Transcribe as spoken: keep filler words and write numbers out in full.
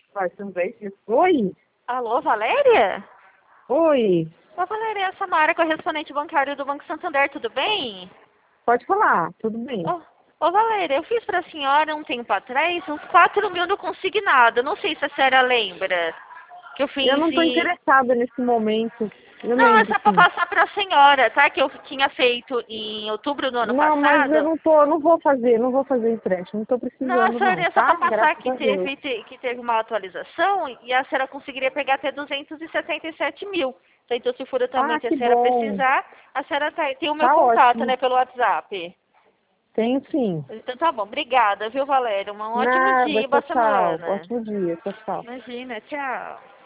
Vai também. Oi? Alô, Valéria? Oi. Ô, Valéria, essa Mara, correspondente bancário do Banco Santander, tudo bem? Pode falar, tudo bem. Ô, ô Valéria, eu fiz pra senhora um tempo atrás uns quatro mil no consignado. Não sei se a senhora lembra. Que eu fiz Eu não estou e... interessada nesse momento. Eu Não, é lembro, só pra sim. passar pra senhora, tá? Que eu tinha feito em outubro do ano Não, mas eu passado. não tô, não vou fazer, não vou fazer empréstimo. Não estou Não, a precisando senhora não, é só tá? para passar Graças que a Deus. teve, te- que teve uma atualização e a senhora conseguiria pegar até duzentos e setenta e sete mil. Então, se Ah, futuramente a que senhora bom. precisar, a senhora tá- tem o meu Tá contato, ótimo. né, pelo WhatsApp. Tenho sim. Então tá bom, obrigada, viu, Valéria? Um ótimo Nada, dia e tchau, boa tchau. semana. Ótimo dia, tchau, tchau. Imagina, tchau.